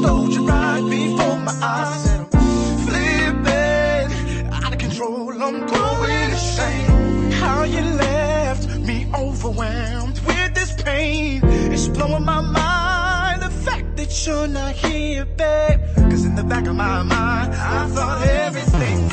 stole you right before my eyes. I said I'm flipping, out of control, I'm going insane. How you left me overwhelmed with this pain, it's blowing my mind, the fact that you're not here, babe. Cause in the back of my mind, I thought everything